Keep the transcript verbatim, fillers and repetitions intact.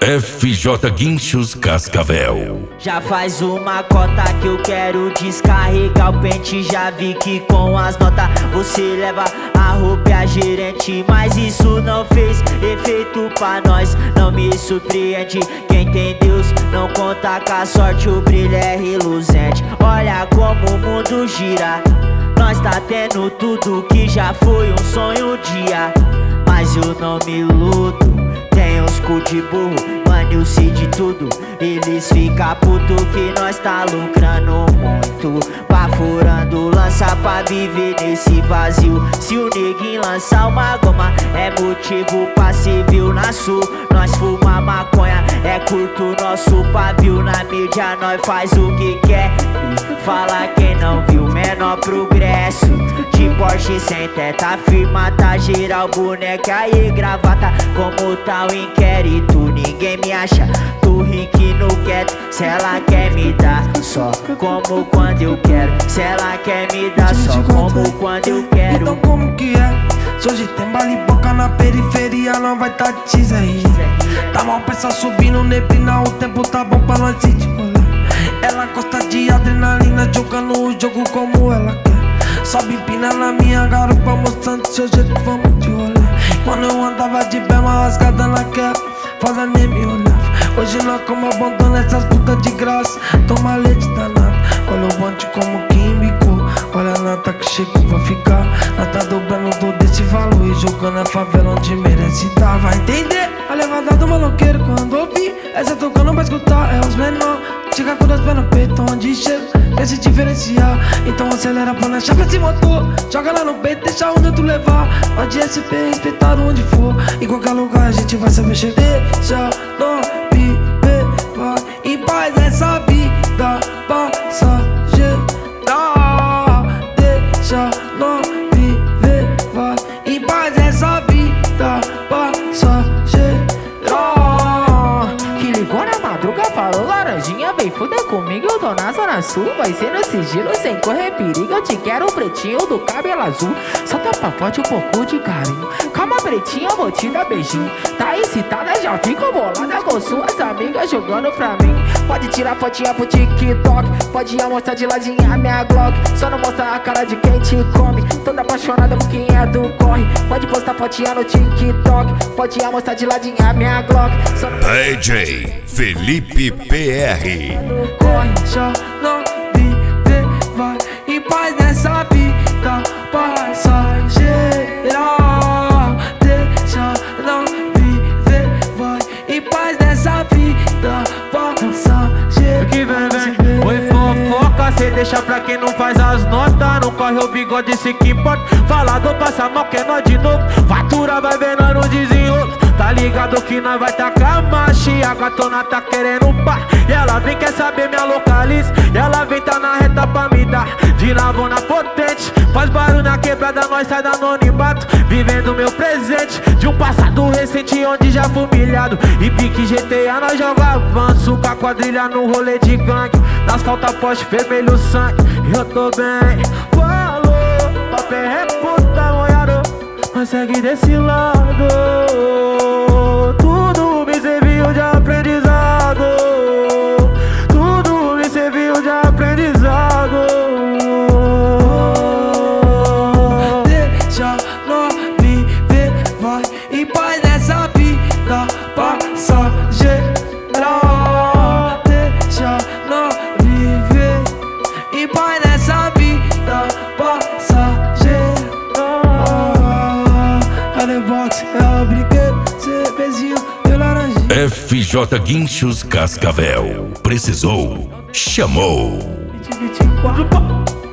F J Guinchos Cascavel. Já faz uma cota que eu quero descarregar o pente. Já vi que com as notas você leva a roupa e a gerente, mas isso não fez efeito pra nós. Não me surpreende, quem tem Deus não conta com a sorte. O brilho é reluzente, olha como o mundo gira. Nós tá tendo tudo que já foi um sonho um dia. Mas eu não me iludo, tem uns cu de burro, mano, eu sei de tudo. Eles ficam puto que nós tá lucrando muito, baforando lança pra viver nesse vazio. Se o neguinho lançar uma goma é motivo pra ser viu na sul. Nós fuma maconha, é curto nosso pavio. Na mídia nós faz o que quer, fala quem não viu menor progresso. De Porsche sem teta, firma, tá geral, boneca aí gravata. Como tá o inquérito, ninguém me acha. Tô rico no quieto, se ela quer me dar só como quando eu quero. Se ela quer me dar só como quando eu quero. Então como que é? Se hoje tem bala e boca na periferia, não vai tá teaser aí. Tá mal peça subindo neblina, o tempo tá bom pra nós ir de rolê. Ela gosta de adrenalina, jogando o jogo como ela quer. Sobe empina na minha garupa, mostrando seu jeito, vamos de rolê. Quando eu andava de bema rasgada naquela, foda nem me olhava. Hoje nós como abandona essas putas de graça, toma leite danado. Olha o bonde como que embicou, olha a nota que chega vai ficar. Nós tá dobrando todo esse valor e jogando a favela onde merece dar. Vai entender a levada do maloqueiro quando ouvir essa tocando pra escutar, é os menor. Chega com dois pés no peito, onde chega quer se diferenciar. Então acelera pra nós, chapa esse motor, joga lá no peito, deixa o neutro levar. Pode S P, respeitar onde for, em qualquer lugar a gente vai saber chegar. Deixa nós viver, vai em paz essa vida passageira. Deixa nós viver, vai em paz essa vida passageira. Que ligou na madruga, falou laranjinha, vem fuder comigo, eu tô na zona sul. Vai ser no sigilo, sem correr perigo, eu te quero pretinho do cabelo azul. Só tapa forte um pouco de carinho, calma pretinha, eu vou te dar beijinho. Tá excitada, já fico bolada com suas amigas jogando pra mim. Pode tirar fotinha pro TikTok, pode mostrar de ladinha minha Glock. Só não mostra a cara de quem te come, toda apaixonada por quem é do corre. Pode postar fotinha no TikTok, pode mostrar de ladinha minha Glock. Só não... D J Felipe P R. Corre, só não viver, vai em paz nessa vida passageira. Deixa não viver, vai em paz nessa vida passageira. Que vem, vem, oi fofoca, cê deixa pra quem não faz as notas. Não corre o bigode, se que importa. Falador passa mal, que é nós de novo. Fatura vai ver nós no desenrolo. Tá ligado que nós vai tacar marcha e a gatona tá querendo pá. E ela vem, quer saber minha localiza. E ela vem, tá na reta pra me dar de lavona potente. Faz barulho na quebrada, nós sai da anonimato. Vivendo meu presente de um passado recente onde já fui humilhado. E pique G T A nós joga avanço com a quadrilha no rolê de gangue. Nas falta poste vermelho sangue, eu tô bem. Falou, papel é puta, molhado, mas segue desse lado. Tudo me serviu de aprendizado, tudo me serviu de aprendizado. Deixa nós viver, vai em paz nessa vida passageira. Deixa nós viver em paz nessa vida passageira. É the box, é o brinquedo, cervezinho e laranjinha. F J Guinchos Cascavel. Precisou, chamou. vinte e vinte e quatro